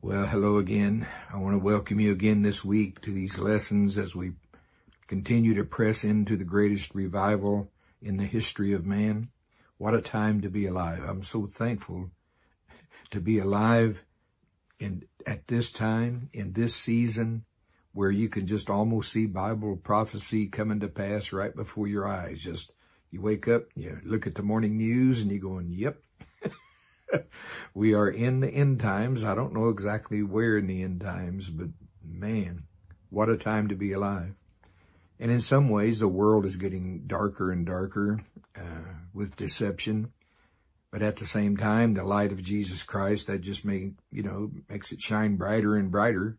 Well, hello again. I want to welcome you again this week to these lessons as we continue to press into the greatest revival in the history of man. What a time to be alive. I'm so thankful to be alive at this time, in this season, where you can just almost see Bible prophecy coming to pass right before your eyes. Just, you wake up, you look at the morning news and you're going, yep. We are in the end times. I don't know exactly where in the end times, but man, what a time to be alive. And in some ways, the world is getting darker and darker with deception. But at the same time, the light of Jesus Christ, that just makes it shine brighter and brighter.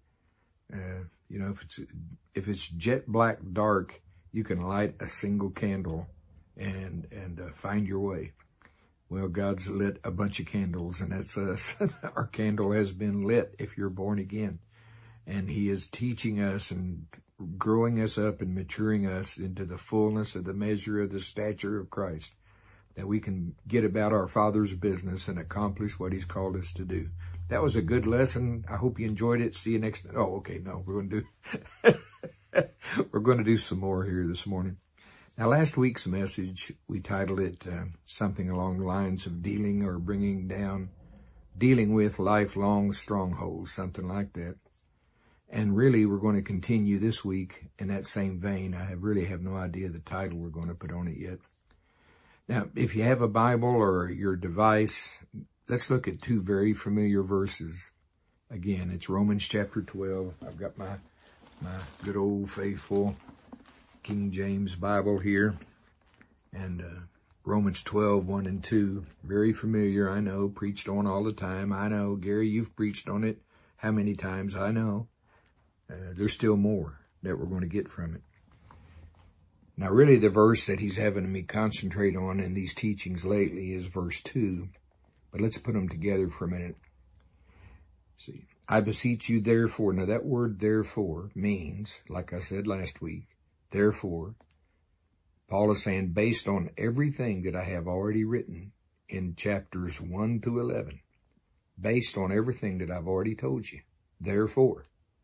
If it's jet black dark, you can light a single candle and find your way. Well, God's lit a bunch of candles, and that's us. Our candle has been lit if you're born again. And He is teaching us and growing us up and maturing us into the fullness of the measure of the stature of Christ, that we can get about our Father's business and accomplish what He's called us to do. That was a good lesson. I hope you enjoyed it. See you next time. Oh, okay. No, we're going to do some more here this morning. Now, last week's message, we titled it something along the lines of dealing with lifelong strongholds, something like that. And really, we're going to continue this week in that same vein. I really have no idea the title we're going to put on it yet. Now, if you have a Bible or your device, let's look at two very familiar verses. Again, it's Romans chapter 12. I've got my good old faithful King James Bible here, and Romans 12, 1 and 2, very familiar, I know, preached on all the time. I know, Gary, you've preached on it how many times? I know. There's still more that we're going to get from it. Now, really, the verse that he's having me concentrate on in these teachings lately is verse 2, but let's put them together for a minute. See, I beseech you, therefore. Now, that word therefore means, like I said last week, therefore, Paul is saying, based on everything that I have already written in chapters 1 through 11, based on everything that I've already told you, therefore,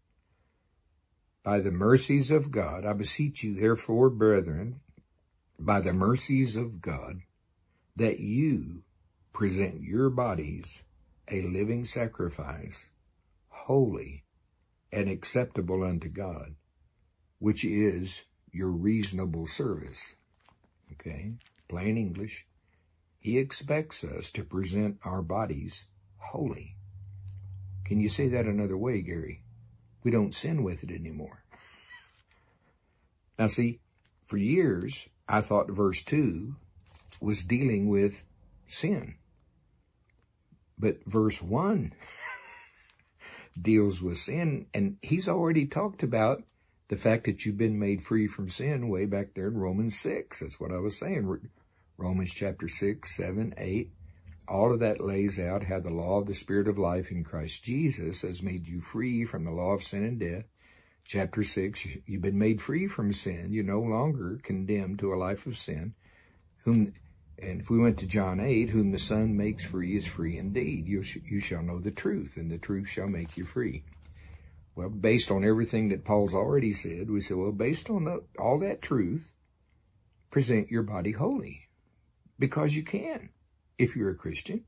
by the mercies of God, I beseech you, therefore, brethren, by the mercies of God, that you present your bodies a living sacrifice, holy and acceptable unto God, which is your reasonable service. Okay, plain English. He expects us to present our bodies holy. Can you say that another way, Gary? We don't sin with it anymore. Now see, for years, I thought verse 2 was dealing with sin. But verse 1 deals with sin, and he's already talked about the fact that you've been made free from sin way back there in Romans 6. That's what I was saying. Romans chapter 6, 7, 8. All of that lays out how the law of the Spirit of life in Christ Jesus has made you free from the law of sin and death. Chapter 6, you've been made free from sin. You're no longer condemned to a life of sin. And if we went to John 8, whom the Son makes free is free indeed. You shall know the truth, and the truth shall make you free. Well, based on everything that Paul's already said, we say, well, based on all that truth, present your body holy. Because you can, if you're a Christian.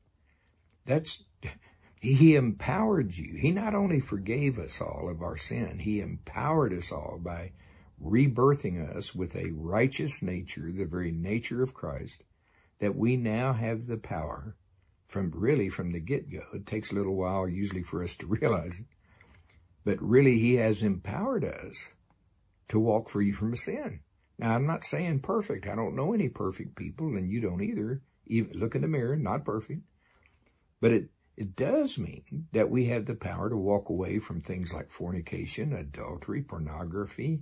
He empowered you. He not only forgave us all of our sin, He empowered us all by rebirthing us with a righteous nature, the very nature of Christ, that we now have the power from the get-go. It takes a little while usually for us to realize it. But really, He has empowered us to walk free from sin. Now, I'm not saying perfect. I don't know any perfect people, and you don't either. Even look in the mirror, not perfect. But it does mean that we have the power to walk away from things like fornication, adultery, pornography,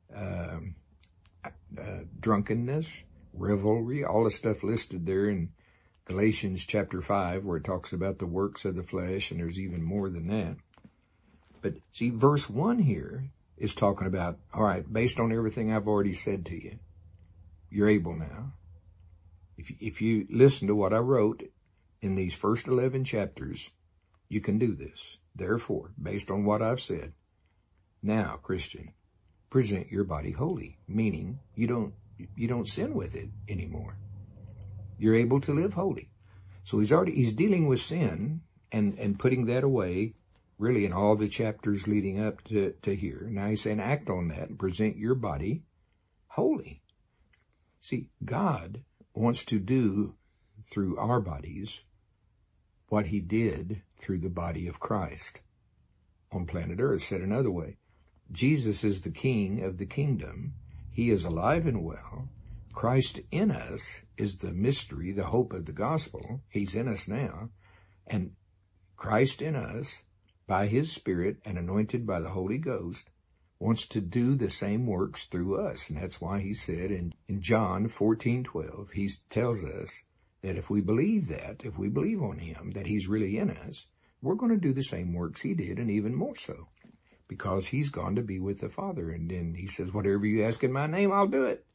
drunkenness, revelry, all the stuff listed there in Galatians chapter 5, where it talks about the works of the flesh, and there's even more than that. But see, verse 1 here is talking about, all right, based on everything I've already said to you, you're able now. If you listen to what I wrote in these first 11 chapters, you can do this. Therefore, based on what I've said, now, Christian, present your body holy, meaning you don't sin with it anymore. You're able to live holy. So he's dealing with sin and putting that away, really in all the chapters leading up to here. Now he's saying act on that and present your body holy. See, God wants to do through our bodies what he did through the body of Christ on planet Earth. Said another way, Jesus is the King of the kingdom. He is alive and well. Christ in us is the mystery, the hope of the gospel. He's in us now. And Christ in us, by his Spirit and anointed by the Holy Ghost, wants to do the same works through us. And that's why he said in John 14:12, he tells us that if we believe on him, that he's really in us, we're going to do the same works he did and even more so, because he's gone to be with the Father. And then he says, whatever you ask in my name, I'll do it.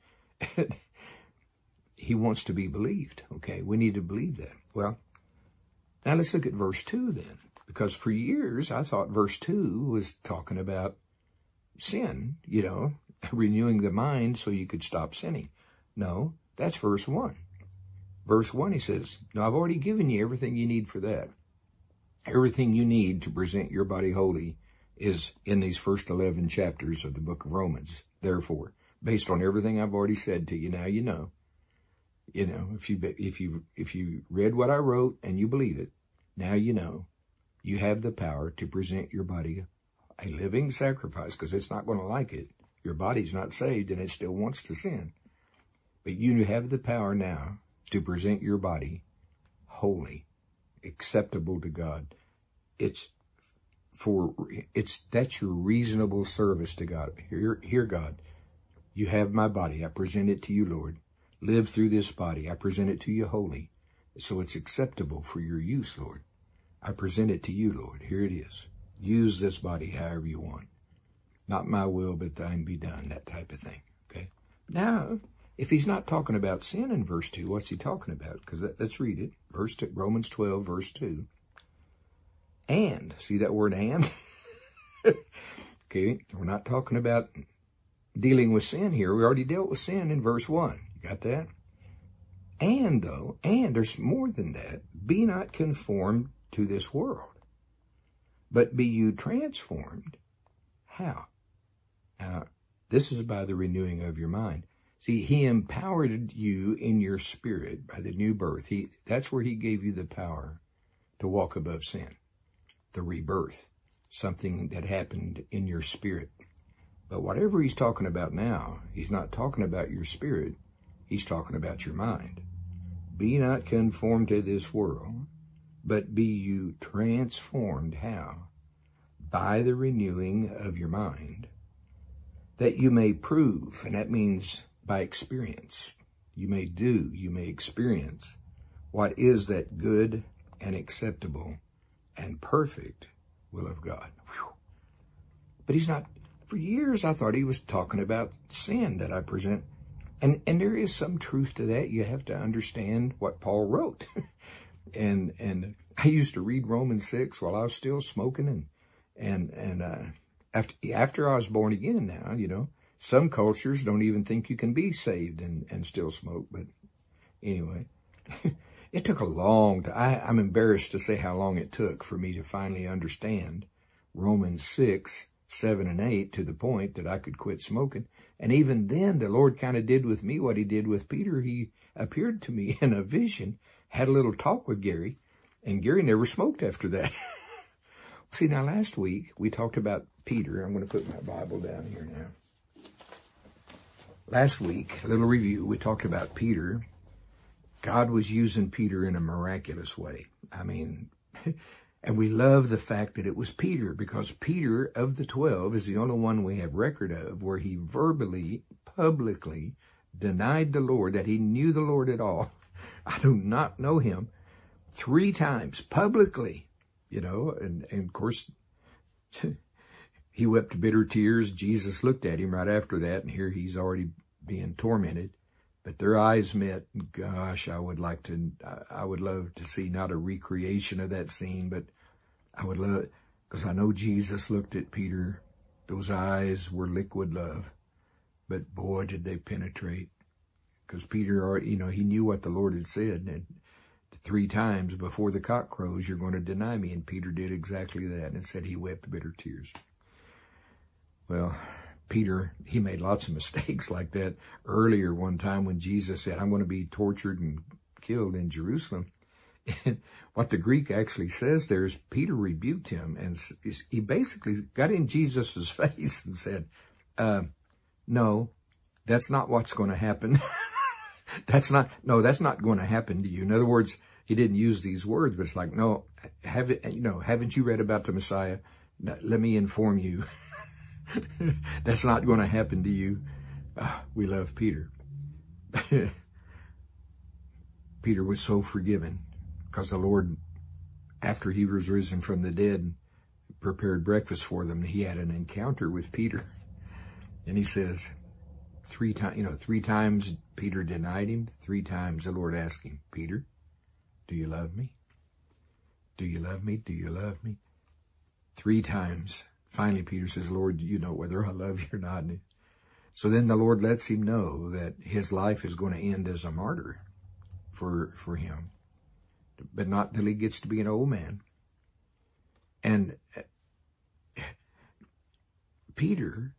He wants to be believed. Okay, we need to believe that. Well, now let's look at verse 2 then, because for years I thought verse 2 was talking about sin, renewing the mind so you could stop sinning. No, that's verse 1. Verse 1, he says, now I've already given you everything you need for that. Everything you need to present your body holy is in these first 11 chapters of the book of Romans. Therefore, based on everything I've already said to you, now you know. If you read what I wrote and you believe it, now you know. You have the power to present your body a living sacrifice, because it's not going to like it. Your body's not saved and it still wants to sin. But you have the power now to present your body holy, acceptable to God. That's your reasonable service to God. Here, God, you have my body. I present it to you, Lord. Live through this body. I present it to you holy, so it's acceptable for your use, Lord. I present it to you, Lord. Here it is. Use this body however you want. Not my will, but thine be done, that type of thing. Okay. Now, if he's not talking about sin in verse 2, what's he talking about? Because let's read it. Romans 12, verse 2. And, see that word and? Okay, we're not talking about dealing with sin here. We already dealt with sin in verse 1. You got that? And there's more than that. Be not conformed to this world, but be you transformed. How? This is by the renewing of your mind. See, he empowered you in your spirit by the new birth. That's where he gave you the power to walk above sin. The rebirth, something that happened in your spirit. But whatever he's talking about now, he's not talking about your spirit. He's talking about your mind. Be not conformed to this world, but be you transformed. How? By the renewing of your mind, that you may prove, and that means by experience. You may experience what is that good and acceptable and perfect will of God. Whew. But he's not. For years I thought he was talking about sin that I present. And there is some truth to that. You have to understand what Paul wrote. and I used to read Romans 6 while I was still smoking, and after I was born again now, some cultures don't even think you can be saved and still smoke. But anyway, it took a long time. I'm embarrassed to say how long it took for me to finally understand Romans 6, 7, and 8 to the point that I could quit smoking. And even then, the Lord kind of did with me what he did with Peter. He appeared to me in a vision, had a little talk with Gary, and Gary never smoked after that. See, now last week, we talked about Peter. I'm going to put my Bible down here now. Last week, a little review, we talked about Peter. God was using Peter in a miraculous way. I mean, and we love the fact that it was Peter, because Peter of the 12 is the only one we have record of where he verbally, publicly denied the Lord, that he knew the Lord at all. I do not know him. 3 times publicly, and of course, he wept bitter tears. Jesus looked at him right after that, and here he's already being tormented. But their eyes met. Gosh, I would love to see not a recreation of that scene, but I would love, Because I know Jesus looked at Peter. Those eyes were liquid love. But boy, did they penetrate. Because Peter, he knew what the Lord had said. And 3 times before the cock crows, you're going to deny me. And Peter did exactly that and said he wept bitter tears. Well, Peter, he made lots of mistakes like that. Earlier one time when Jesus said, I'm going to be tortured and killed in Jerusalem. And what the Greek actually says there is Peter rebuked him, and he basically got in Jesus's face and said, no, that's not what's going to happen. that's not going to happen to you. In other words, he didn't use these words, but it's like, no, haven't you read about the Messiah? Let me inform you. That's not going to happen to you. We love Peter. Peter was so forgiven because the Lord, after he was risen from the dead, prepared breakfast for them. He had an encounter with Peter. And he says, 3 times Peter denied him. 3 times the Lord asked him, Peter, do you love me? Do you love me? Do you love me? 3 times. Finally, Peter says, Lord, you know whether I love you or not. So then the Lord lets him know that his life is going to end as a martyr for him, but not till he gets to be an old man. And Peter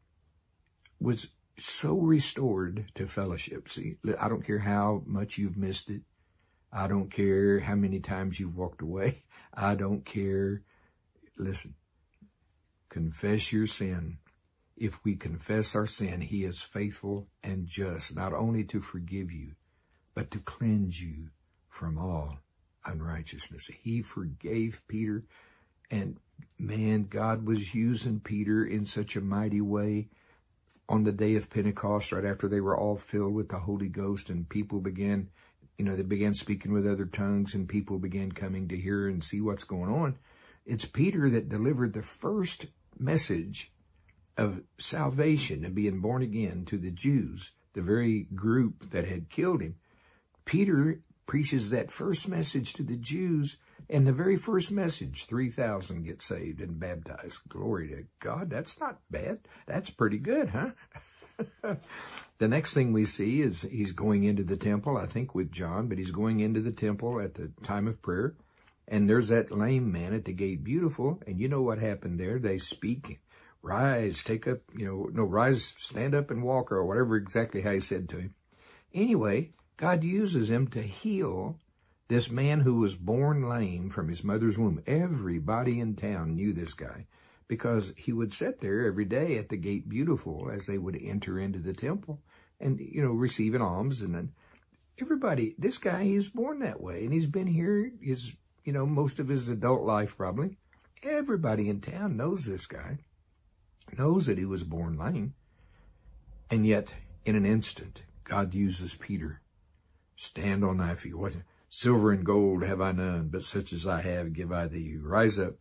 was so restored to fellowship. See, I don't care how much you've missed it. I don't care how many times you've walked away. I don't care. Listen, confess your sin. If we confess our sin, he is faithful and just, not only to forgive you, but to cleanse you from all unrighteousness. He forgave Peter, and man, God was using Peter in such a mighty way on the day of Pentecost, right after they were all filled with the Holy Ghost, and people began, they began speaking with other tongues, and people began coming to hear and see what's going on. It's Peter that delivered the first message of salvation and being born again to the Jews, the very group that had killed him. Peter preaches that first message to the Jews, and the very first message, 3,000 get saved and baptized. Glory to God. That's not bad. That's pretty good, huh? The next thing we see is he's going into the temple, I think with John, but he's going into the temple at the time of prayer. And there's that lame man at the gate beautiful. And you know what happened there? They speak, rise, take up, rise, stand up and walk, or whatever exactly how he said to him. Anyway, God uses him to heal this man who was born lame from his mother's womb. Everybody in town knew this guy because he would sit there every day at the gate beautiful as they would enter into the temple and, receive an alms. And then everybody, this guy, he's born that way, and he's been here most of his adult life probably. Everybody in town knows this guy, knows that he was born lame. And yet, in an instant, God uses Peter. Stand on thy feet. What silver and gold have I none, but such as I have give I thee. Rise up,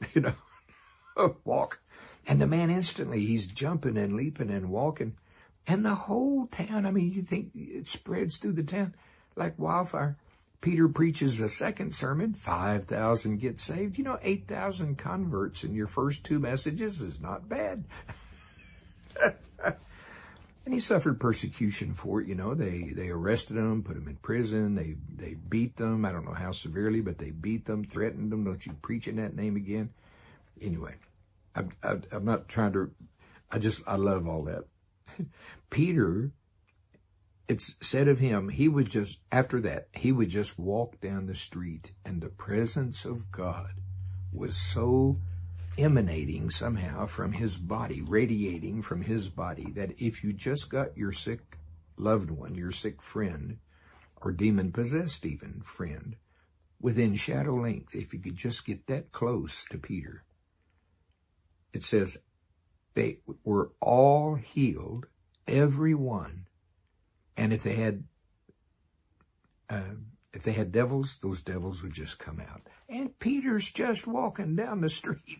walk. And the man instantly, he's jumping and leaping and walking. And the whole town, you think it spreads through the town like wildfire. Peter preaches a second sermon, 5,000 get saved. 8,000 converts in your first 2 messages is not bad. And he suffered persecution for it. They arrested him, put him in prison. They beat them. I don't know how severely, but they beat them, threatened them. Don't you preach in that name again? Anyway, I'm not trying to, I love all that. Peter, it's said of him, after that, he would just walk down the street, and the presence of God was so emanating somehow from his body, radiating from his body, that if you just got your sick loved one, your sick friend, or demon-possessed even friend, within shadow length, if you could just get that close to Peter, it says they were all healed, every one. And if they had devils, those devils would just come out. And Peter's just walking down the street.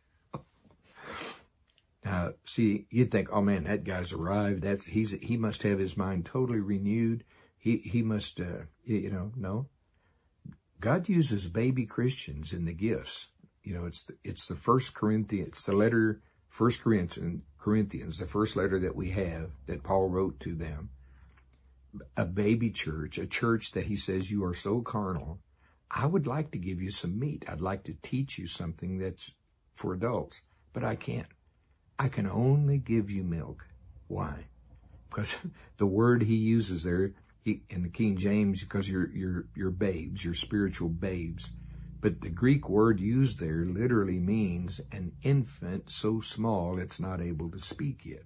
Now, see, you'd think, oh man, that guy's arrived. He must have his mind totally renewed. He must, no. God uses baby Christians in the gifts it's the First Corinthians, it's the letter First Corinthians, the first letter that we have that Paul wrote to them. A baby church, a church that he says, you are so carnal. I would like to give you some meat. I'd like to teach you something that's for adults, but I can't. I can only give you milk. Why? Because the word he uses there in the King James, because you're babes, you're spiritual babes. But the Greek word used there literally means an infant so small it's not able to speak yet.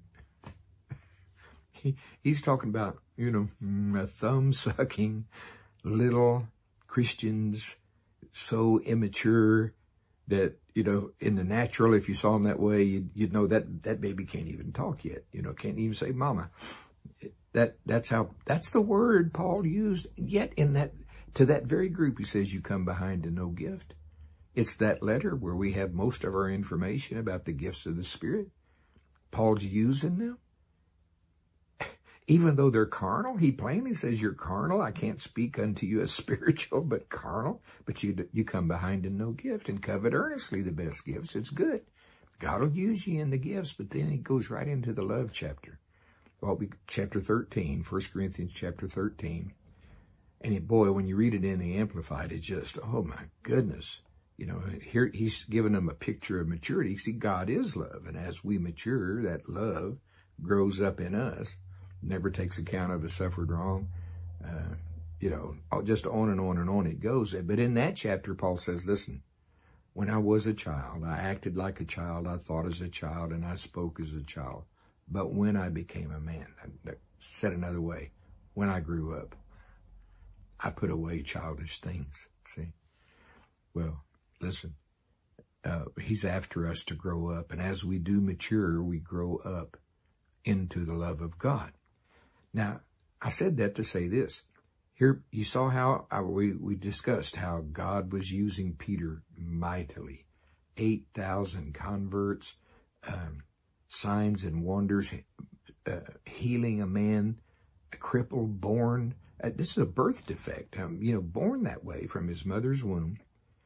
He's talking about, a thumb-sucking little Christians, so immature that, in the natural, if you saw them that way, you'd know that baby can't even talk yet, can't even say mama. That's the word Paul used. Yet to that very group, he says, you come behind to no gift. It's that letter where we have most of our information about the gifts of the Spirit. Paul's using them. Even though they're carnal, he plainly says, you're carnal. I can't speak unto you as spiritual, but carnal. But you come behind in no gift and covet earnestly the best gifts. It's good. God will use you in the gifts, but then he goes right into the love chapter. Well, chapter 13, 1 Corinthians chapter 13. And boy, when you read it in the Amplified, it just, oh my goodness. Here he's giving them a picture of maturity. See, God is love. And as we mature, that love grows up in us. Never takes account of a suffered wrong. Just on and on and on it goes. But in that chapter, Paul says, listen, when I was a child, I acted like a child, I thought as a child, and I spoke as a child. But when I became a man, said another way, when I grew up, I put away childish things. See? Well, listen, he's after us to grow up. And as we do mature, we grow up into the love of God. Now, I said that to say this. Here, you saw how we discussed how God was using Peter mightily. 8,000 converts, signs and wonders, healing a man, a cripple born. This is a birth defect, born that way from his mother's womb.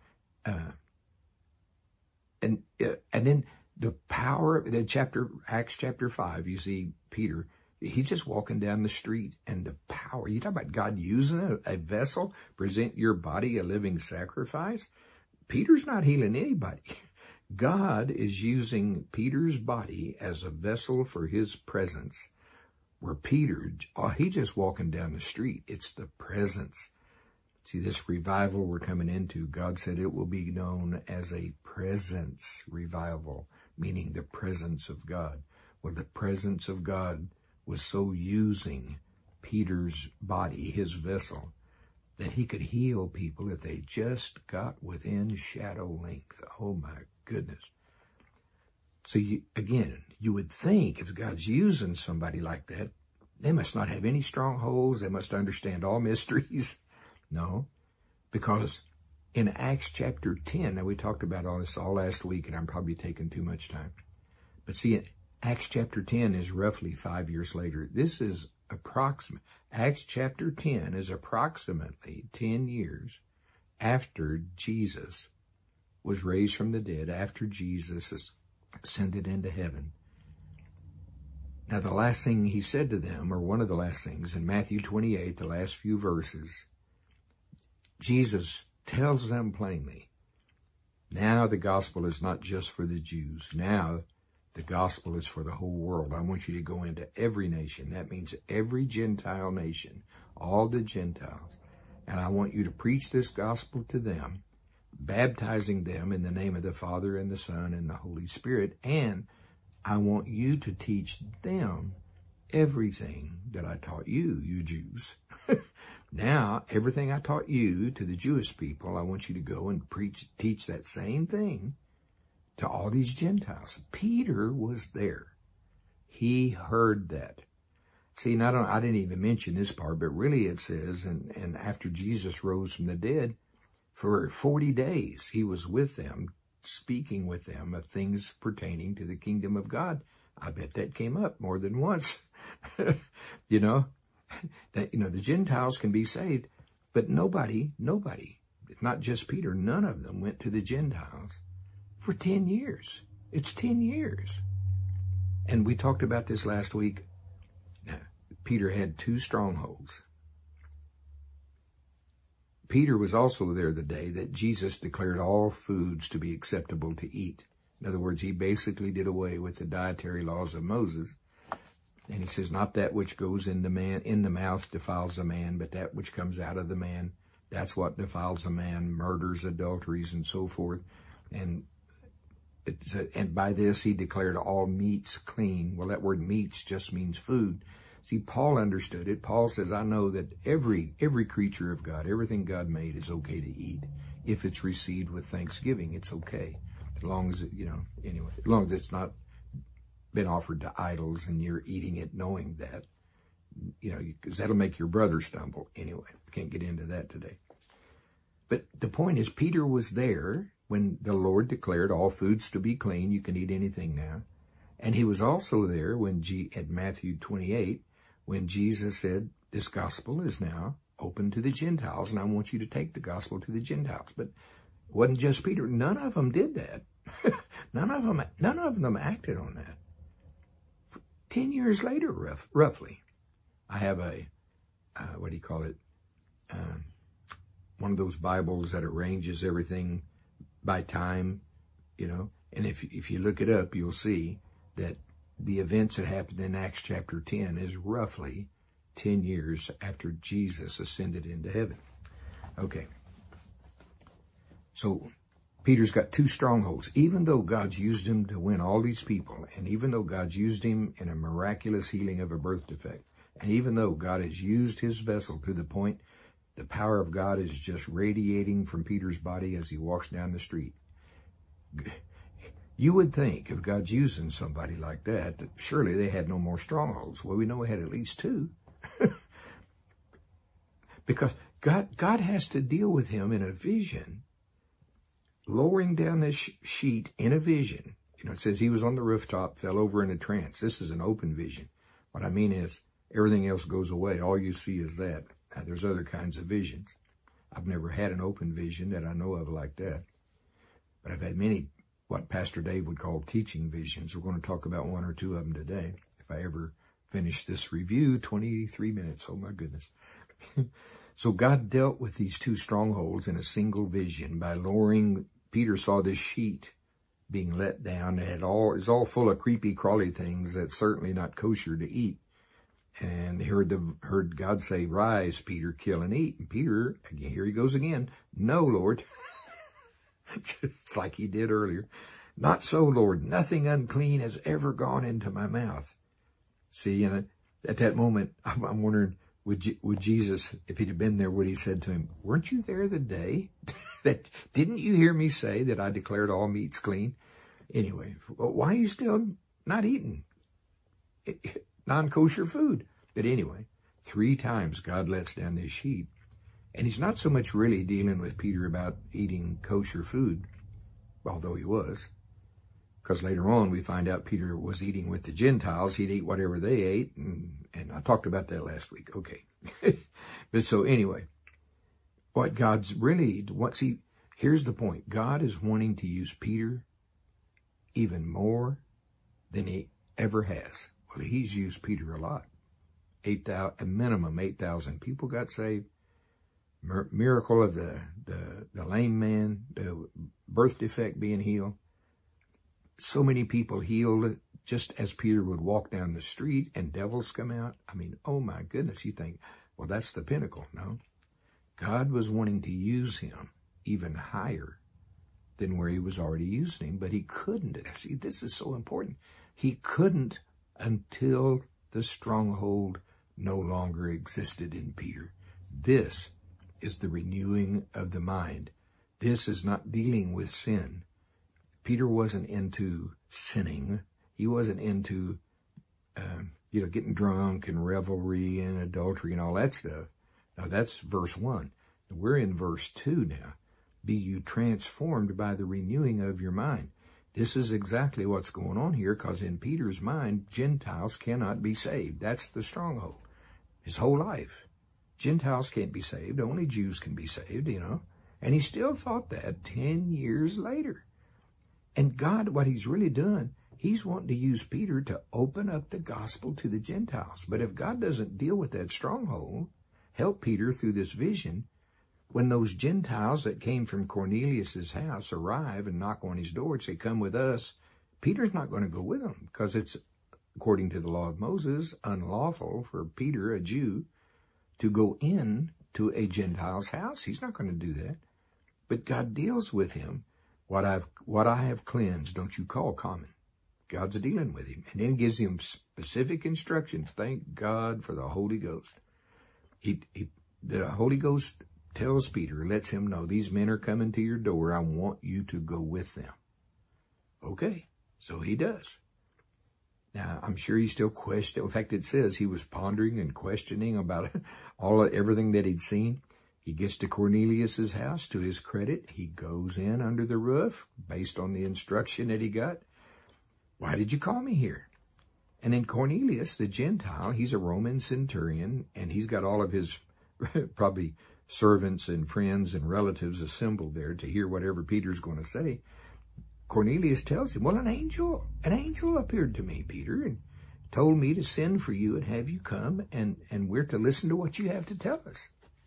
And then the power of Acts chapter 5, you see Peter, he's just walking down the street, and the power, you talk about God using a vessel, present your body a living sacrifice. Peter's not healing anybody. God is using Peter's body as a vessel for his presence. Where Peter, he's just walking down the street. It's the presence. See, this revival we're coming into, God said it will be known as a presence revival, meaning the presence of God. Well, the presence of God was so using Peter's body, his vessel, that he could heal people if they just got within shadow length. Oh my goodness. So you would think if God's using somebody like that, they must not have any strongholds. They must understand all mysteries. No, because in Acts chapter 10, now we talked about all this all last week, and I'm probably taking too much time. But see, Acts chapter 10 is roughly 5 years later. This is approximate. Acts chapter 10 is approximately 10 years after Jesus was raised from the dead, after Jesus ascended into heaven. Now, the last thing he said to them, or one of the last things, in Matthew 28, the last few verses, Jesus tells them plainly, now the gospel is not just for the Jews. Now the gospel is for the whole world. I want you to go into every nation. That means every Gentile nation, all the Gentiles. And I want you to preach this gospel to them, baptizing them in the name of the Father and the Son and the Holy Spirit. And I want you to teach them everything that I taught you, you Jews. Now, everything I taught you to the Jewish people, I want you to go and teach that same thing to all these Gentiles. Peter was there. He heard that. See, I didn't even mention this part, but really it says, and after Jesus rose from the dead, for 40 days he was with them, speaking with them of things pertaining to the kingdom of God. I bet that came up more than once. The Gentiles can be saved, but nobody, not just Peter, none of them went to the Gentiles for 10 years. It's 10 years. And we talked about this last week. Peter had 2 strongholds. Peter was also there the day that Jesus declared all foods to be acceptable to eat. In other words, he basically did away with the dietary laws of Moses. And he says, not that which goes in the mouth defiles a man, but that which comes out of the man, that's what defiles a man, murders, adulteries, and so forth. And by this he declared all meats clean. Well, that word meats just means food. See, Paul understood it. Paul says, I know that every creature of God, everything God made is okay to eat. If it's received with thanksgiving, it's okay. As long as as long as it's not been offered to idols and you're eating it knowing that, because that'll make your brother stumble. Anyway, can't get into that today. But the point is, Peter was there when the Lord declared all foods to be clean. You can eat anything now. And he was also there when at Matthew 28, when Jesus said, this gospel is now open to the Gentiles, and I want you to take the gospel to the Gentiles. But it wasn't just Peter. None of them did that. None of them acted on that. 10 years later, roughly, I have one of those Bibles that arranges everything by time, and if you look it up, you'll see that the events that happened in Acts chapter 10 is roughly 10 years after Jesus ascended into heaven. Okay. So Peter's got 2 strongholds. Even though God's used him to win all these people, and even though God's used him in a miraculous healing of a birth defect, and even though God has used his vessel to the point the power of God is just radiating from Peter's body as he walks down the street, you would think if God's using somebody like that surely they had no more strongholds. Well, we know we had at least 2. Because God has to deal with him in a vision, lowering down this sheet in a vision. It says he was on the rooftop, fell over in a trance. This is an open vision. What I mean is everything else goes away. All you see is that. Now, there's other kinds of visions. I've never had an open vision that I know of like that. But I've had many, what Pastor Dave would call teaching visions. We're going to talk about 1 or 2 of them today. If I ever finish this review, 23 minutes. Oh, my goodness. So God dealt with these 2 strongholds in a single vision by lowering. Peter saw this sheet being let down. It's all full of creepy, crawly things that's certainly not kosher to eat. And he heard God say, rise, Peter, kill and eat. And Peter, again, here he goes again. No, Lord. It's like he did earlier. Not so, Lord. Nothing unclean has ever gone into my mouth. See, and at that moment, I'm wondering, would Jesus, if he'd have been there, would he said to him, weren't you there the day that, didn't you hear me say that I declared all meats clean? Anyway, why are you still not eating non-kosher food? But anyway, 3 times God lets down this sheet. And he's not so much really dealing with Peter about eating kosher food, although he was. Because later on we find out Peter was eating with the Gentiles. He'd eat whatever they ate. And I talked about that last week. Okay. But so anyway, what God's really, here's the point. God is wanting to use Peter even more than he ever has. Well, he's used Peter a lot. A minimum 8,000 people got saved. Miracle of the lame man, the birth defect being healed. So many people healed just as Peter would walk down the street and devils come out. I mean, oh my goodness, you think, well, that's the pinnacle. No, God was wanting to use him even higher than where he was already using him, but he couldn't. See, this is so important. He couldn't until the stronghold no longer existed in Peter. This is the renewing of the mind. This is not dealing with sin. Peter wasn't into sinning. He wasn't into, getting drunk and revelry and adultery and all that stuff. Now that's verse 1. We're in verse 2 now. Be you transformed by the renewing of your mind. This is exactly what's going on here, because in Peter's mind, Gentiles cannot be saved. That's the stronghold. His whole life. Gentiles can't be saved. Only Jews can be saved, And he still thought that 10 years later. And God, what he's really doing, he's wanting to use Peter to open up the gospel to the Gentiles. But if God doesn't deal with that stronghold, help Peter through this vision, when those Gentiles that came from Cornelius's house arrive and knock on his door and say, come with us, Peter's not going to go with them, because it's, according to the law of Moses, unlawful for Peter, a Jew, to go in to a Gentile's house. He's not going to do that. But God deals with him. What I have cleansed, don't you call common. God's dealing with him. And then gives him specific instructions. Thank God for the Holy Ghost. The Holy Ghost tells Peter, lets him know, these men are coming to your door. I want you to go with them. Okay, so he does. Now, I'm sure he's still questioning. In fact, it says he was pondering and questioning about everything that he'd seen. He gets to Cornelius's house. To his credit, he goes in under the roof based on the instruction that he got. Why did you call me here? And then Cornelius, the Gentile, he's a Roman centurion, and he's got all of his probably servants and friends and relatives assembled there to hear whatever Peter's going to say. Cornelius tells him, well, an angel appeared to me, Peter, and told me to send for you and have you come, and we're to listen to what you have to tell us.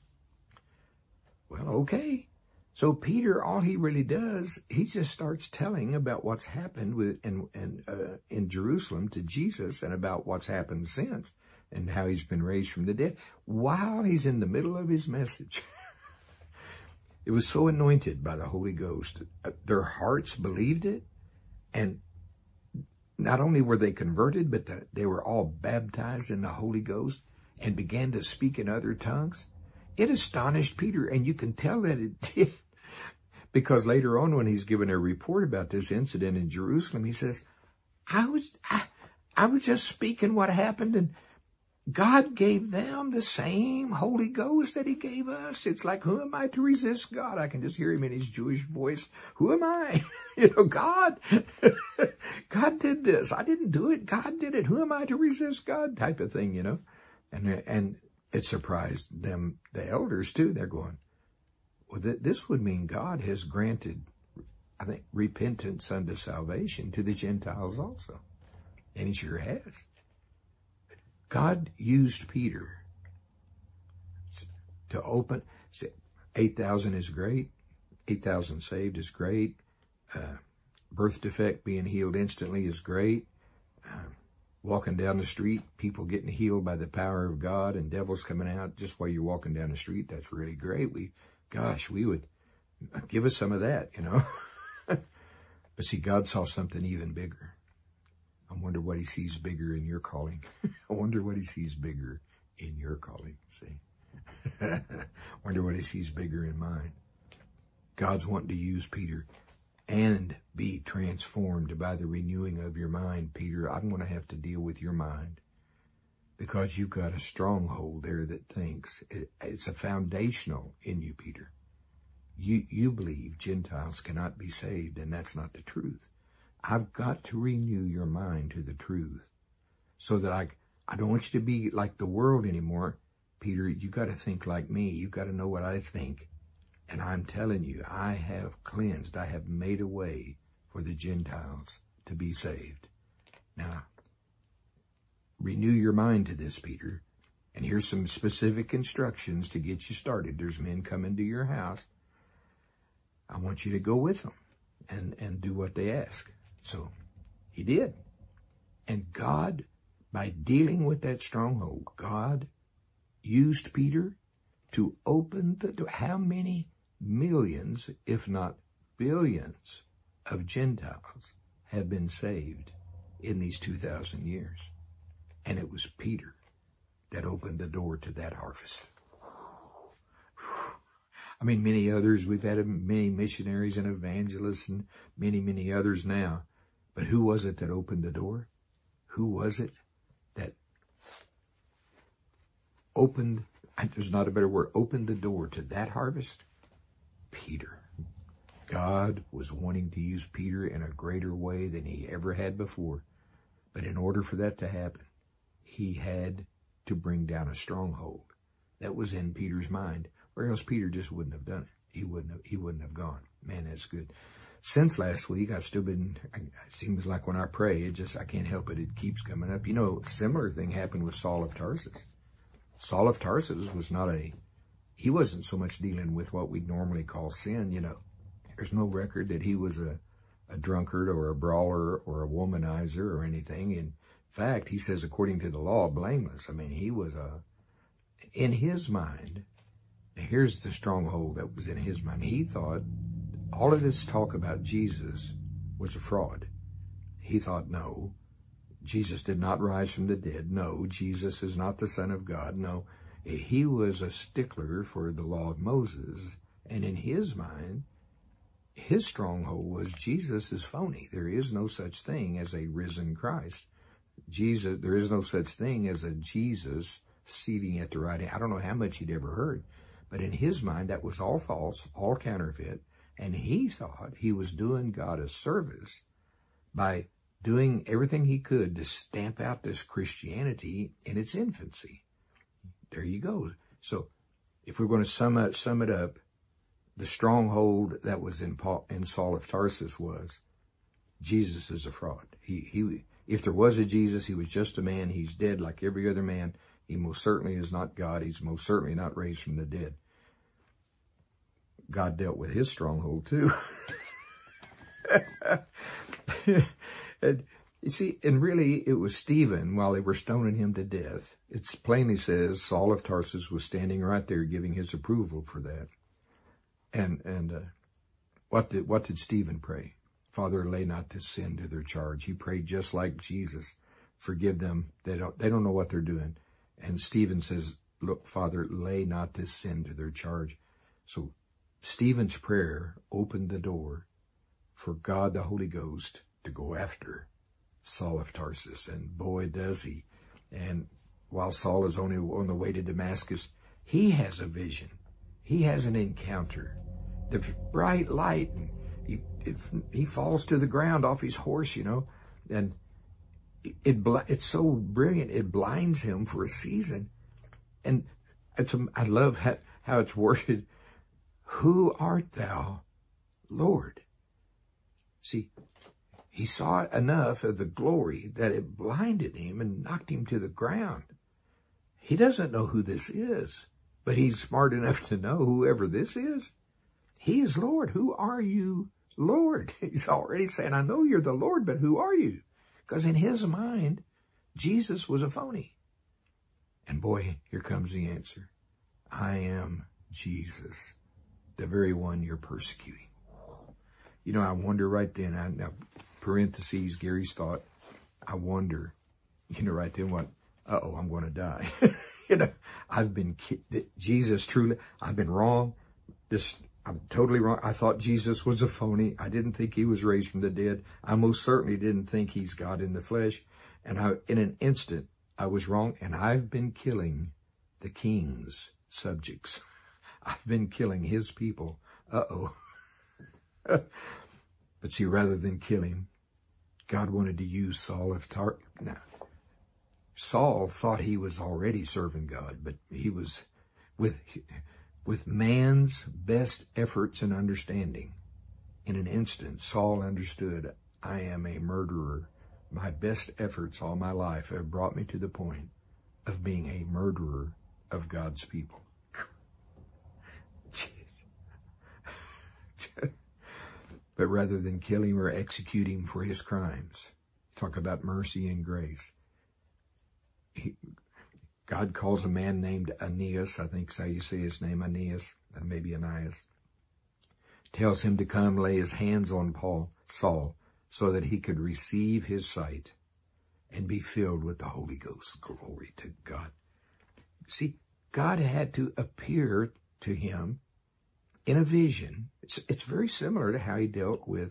Well, okay. So Peter, all he really does, he just starts telling about what's happened in Jerusalem to Jesus, and about what's happened since, and how he's been raised from the dead, while he's in the middle of his message. It was so anointed by the Holy Ghost. Their hearts believed it, and not only were they converted, but they were all baptized in the Holy Ghost and began to speak in other tongues. It astonished Peter, and you can tell that it did, because later on when he's given a report about this incident in Jerusalem, he says, I was just speaking what happened, and God gave them the same Holy Ghost that he gave us. It's like, who am I to resist God? I can just hear him in his Jewish voice. Who am I? God. God did this. I didn't do it. God did it. Who am I to resist God? Type of thing, And it surprised them, the elders too. They're going, well, this would mean God has granted, I think, repentance unto salvation to the Gentiles also. And he sure has. God used Peter to open. 8,000 is great. 8,000 saved is great. Birth defect being healed instantly is great. Walking down the street, people getting healed by the power of God and devils coming out just while you're walking down the street, that's really great. We would give us some of that, But see, God saw something even bigger. I wonder what he sees bigger in your calling. I wonder what he sees bigger in your calling, see? Wonder what he sees bigger in mine. God's wanting to use Peter and be transformed by the renewing of your mind. Peter, I'm going to have to deal with your mind, because you've got a stronghold there that thinks. It's a foundational in you, Peter. You believe Gentiles cannot be saved, and that's not the truth. I've got to renew your mind to the truth, so that I don't want you to be like the world anymore. Peter, you got to think like me. You got to know what I think. And I'm telling you, I have cleansed, I have made a way for the Gentiles to be saved. Now, renew your mind to this, Peter. And here's some specific instructions to get you started. There's men coming to your house. I want you to go with them and do what they ask. So he did. And God, by dealing with that stronghold, God used Peter to open how many millions, if not billions, of Gentiles have been saved in these 2,000 years. And it was Peter that opened the door to that harvest. I mean, many others, we've had many missionaries and evangelists and many, many others now. But who was it that opened the door? Who was it that opened, there's not a better word, opened the door to that harvest? Peter. God was wanting to use Peter in a greater way than he ever had before. But in order for that to happen, he had to bring down a stronghold that was in Peter's mind, or else Peter just wouldn't have done it. He wouldn't have gone. Man, that's good. since last week, I've still been, it seems like when I pray, I can't help it. It keeps coming up. You know, a similar thing happened with Saul of Tarsus. Saul of Tarsus was he wasn't so much dealing with what we'd normally call sin. You know, there's no record that he was a drunkard or a brawler or a womanizer or anything. In fact, he says, according to the law, blameless. I mean, he was in his mind, here's the stronghold that was in his mind. He thought all of this talk about Jesus was a fraud. He thought, no, Jesus did not rise from the dead. No, Jesus is not the Son of God. No, he was a stickler for the law of Moses. And in his mind, his stronghold was Jesus is phony. There is no such thing as a risen Christ. There is no such thing as a Jesus seating at the right hand. I don't know how much he'd ever heard, but in his mind, that was all false, all counterfeit. And he thought he was doing God a service by doing everything he could to stamp out this Christianity in its infancy. There you go. So if we're going to sum it up, the stronghold that was in Saul of Tarsus was Jesus is a fraud. If there was a Jesus, he was just a man. He's dead like every other man. He most certainly is not God. He's most certainly not raised from the dead. God dealt with his stronghold too. And you see, and really it was Stephen, while they were stoning him to death. It plainly says Saul of Tarsus was standing right there giving his approval for that. And what did Stephen pray? Father, lay not this sin to their charge. He prayed just like Jesus. Forgive them. They don't know what they're doing. And Stephen says, look, Father, lay not this sin to their charge. So Stephen's prayer opened the door for God the Holy Ghost to go after Saul of Tarsus. And boy, does he. And while Saul is only on the way to Damascus, he has a vision. He has an encounter. The bright light, and he falls to the ground off his horse, you know, and it's so brilliant, it blinds him for a season. And I love how it's worded, who art thou, Lord? See, he saw enough of the glory that it blinded him and knocked him to the ground. He doesn't know who this is, but he's smart enough to know whoever this is, he is Lord. Who are you, Lord? He's already saying, I know you're the Lord, but who are you? Because in his mind, Jesus was a phony. And boy, here comes the answer. I am Jesus, the very one you're persecuting. You know, I wonder right then, now, parentheses, Gary's thought, I wonder, you know, right then what, I'm going to die. You know, Jesus truly, I've been wrong. I'm totally wrong. I thought Jesus was a phony. I didn't think he was raised from the dead. I most certainly didn't think he's God in the flesh. And in an instant, I was wrong. And I've been killing the king's subjects. I've been killing his people. But see, rather than kill him, God wanted to use Saul of Tarsus. Now, Saul thought he was already serving God, but he was with man's best efforts and understanding. In an instant, Saul understood, I am a murderer. My best efforts all my life have brought me to the point of being a murderer of God's people. But rather than kill him or execute him for his crimes, talk about mercy and grace. God calls a man named Aeneas, I think is how you say his name, Aeneas, maybe Ananias, tells him to come lay his hands on Saul, so that he could receive his sight and be filled with the Holy Ghost. Glory to God. See, God had to appear to him in a vision. It's very similar to how he dealt with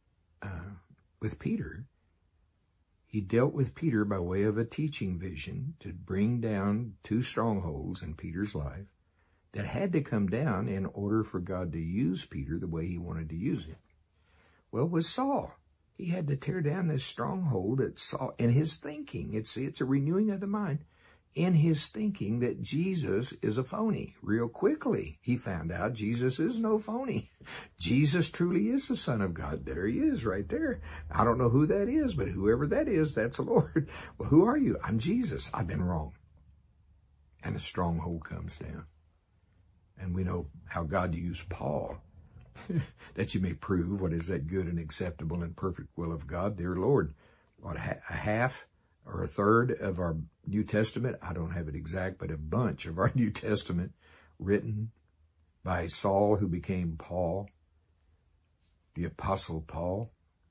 Peter. He dealt with Peter by way of a teaching vision to bring down two strongholds in Peter's life that had to come down in order for God to use Peter the way he wanted to use him. Well, with Saul, he had to tear down this stronghold that Saul in his thinking. It's a renewing of the mind. in his thinking that Jesus is a phony. Real quickly, he found out Jesus is no phony. Jesus truly is the Son of God. There he is right there. I don't know who that is, but whoever that is, that's the Lord. Well, who are you? I'm Jesus. I've been wrong. And a stronghold comes down. And we know how God used Paul, that you may prove what is that good and acceptable and perfect will of God. Dear Lord, what, a half or a third of our New Testament, I don't have it exact, but a bunch of our New Testament written by Saul, who became Paul, the Apostle Paul.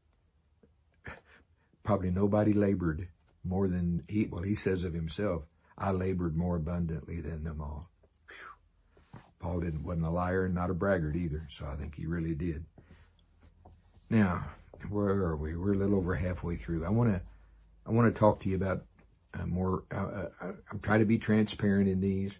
Probably nobody labored more than he says of himself, I labored more abundantly than them all. Whew. Paul wasn't a liar and not a braggart either, so I think he really did. Now, where are we? We're a little over halfway through. I want to talk to you about more. I'm trying to be transparent in these.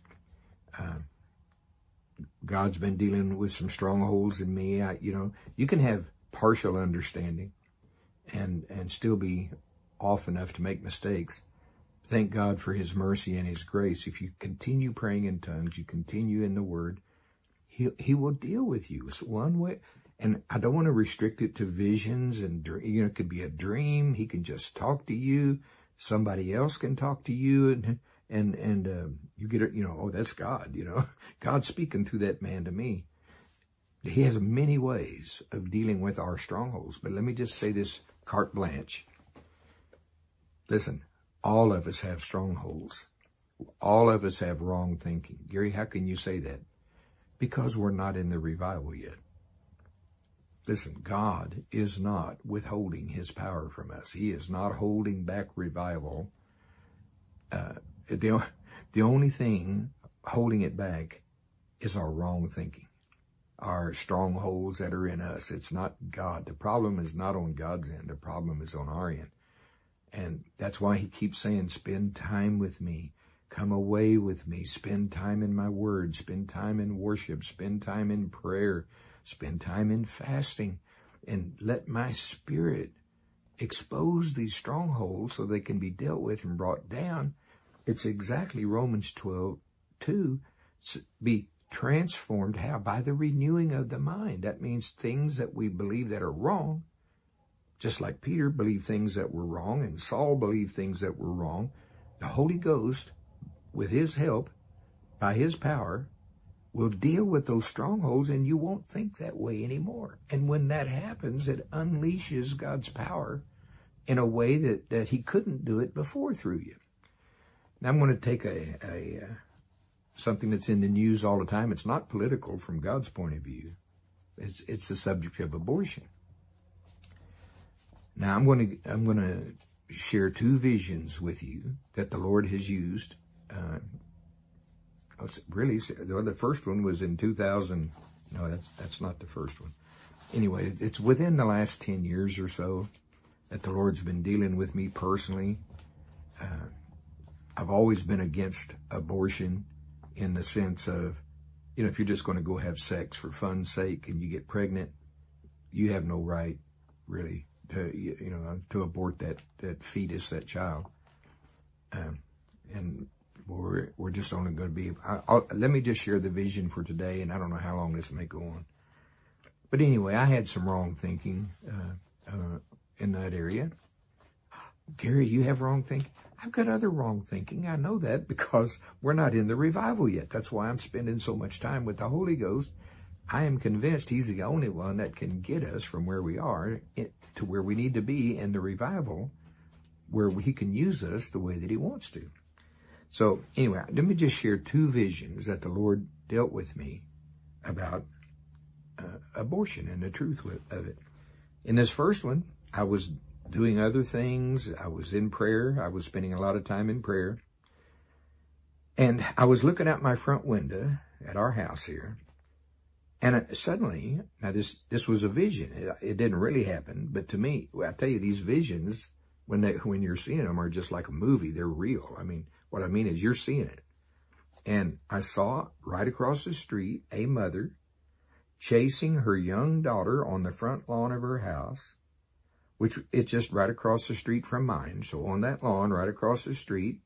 God's been dealing with some strongholds in me. You can have partial understanding and still be off enough to make mistakes. Thank God for his mercy and his grace. If you continue praying in tongues, you continue in the word, he will deal with you. It's one way. And I don't want to restrict it to visions and, it could be a dream. He can just talk to you. Somebody else can talk to you and you get it, oh, that's God, God's speaking through that man to me. He has many ways of dealing with our strongholds. But let me just say this carte blanche. Listen, all of us have strongholds. All of us have wrong thinking. Gary, how can you say that? Because we're not in the revival yet. Listen, God is not withholding his power from us. He is not holding back revival. The only thing holding it back is our wrong thinking, our strongholds that are in us. It's not God. The problem is not on God's end. The problem is on our end. And that's why he keeps saying, spend time with me. Come away with me. Spend time in my word. Spend time in worship. Spend time in prayer. Spend time in fasting. And let my spirit expose these strongholds so they can be dealt with and brought down. It's exactly Romans 12:2. Be transformed. How? By the renewing of the mind. That means things that we believe that are wrong. Just like Peter believed things that were wrong and Saul believed things that were wrong. The Holy Ghost, with his help, by his power, will deal with those strongholds and you won't think that way anymore. And when that happens, it unleashes God's power in a way that he couldn't do it before through you. Now I'm going to take something that's in the news all the time. It's not political from God's point of view. It's the subject of abortion. Now I'm going to share two visions with you that the Lord has used. Really, the first one was in 2000. No, that's not the first one. Anyway, it's within the last 10 years or so that the Lord's been dealing with me personally. I've always been against abortion in the sense of, if you're just going to go have sex for fun's sake and you get pregnant, you have no right, really, to abort that fetus, that child. And we're just only going to be, let me just share the vision for today, and I don't know how long this may go on. But anyway, I had some wrong thinking in that area. Gary, you have wrong thinking? I've got other wrong thinking. I know that because we're not in the revival yet. That's why I'm spending so much time with the Holy Ghost. I am convinced he's the only one that can get us from where we are to where we need to be in the revival, where he can use us the way that he wants to. So anyway, let me just share two visions that the Lord dealt with me about abortion and the truth of it. In this first one, I was doing other things. I was in prayer. I was spending a lot of time in prayer. And I was looking out my front window at our house here. And suddenly, now this was a vision. It didn't really happen. But to me, I tell you, these visions, when you're seeing them, are just like a movie. They're real. I mean, what I mean is you're seeing it. And I saw right across the street a mother chasing her young daughter on the front lawn of her house, which it's just right across the street from mine. So on that lawn, right across the street,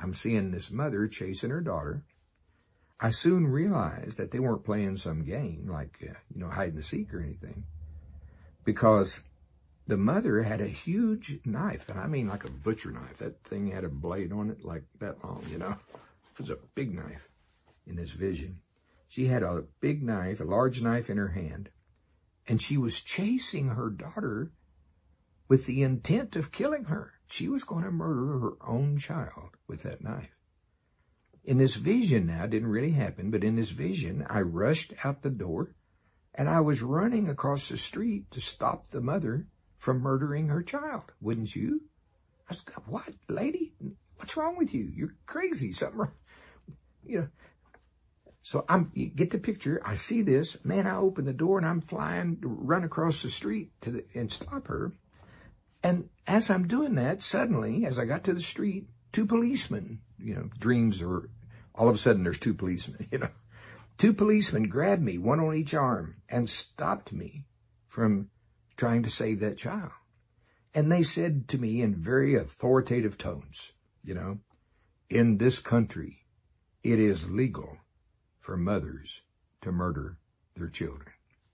I'm seeing this mother chasing her daughter. I soon realized that they weren't playing some game like, hide and seek or anything, because the mother had a huge knife, and I mean like a butcher knife. That thing had a blade on it like that long, It was a big knife in this vision. She had a big knife, a large knife in her hand, and she was chasing her daughter with the intent of killing her. She was going to murder her own child with that knife. In this vision now, it didn't really happen, but in this vision, I rushed out the door, and I was running across the street to stop the mother from murdering her child. Wouldn't you? I was, what, lady? What's wrong with you? You're crazy. Something wrong. So you get the picture. I see this. Man, I open the door, and I'm flying to run across the street and stop her. And as I'm doing that, suddenly, as I got to the street, two policemen, dreams are, all of a sudden there's two policemen, Two policemen grabbed me, one on each arm, and stopped me from trying to save that child. And they said to me in very authoritative tones, in this country, it is legal for mothers to murder their children.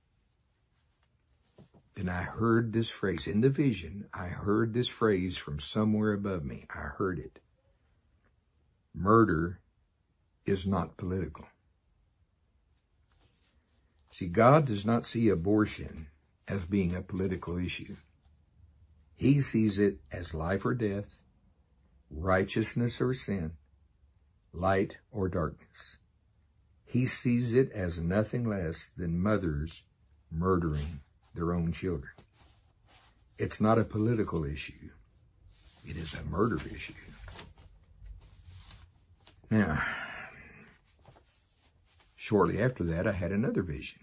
Then I heard this phrase in the vision. I heard this phrase from somewhere above me. I heard it. Murder is not political. See, God does not see abortion as being a political issue. He sees it as life or death, righteousness or sin, light or darkness. He sees it as nothing less than mothers murdering their own children. It's not a political issue. It is a murder issue. Now, shortly after that, I had another vision.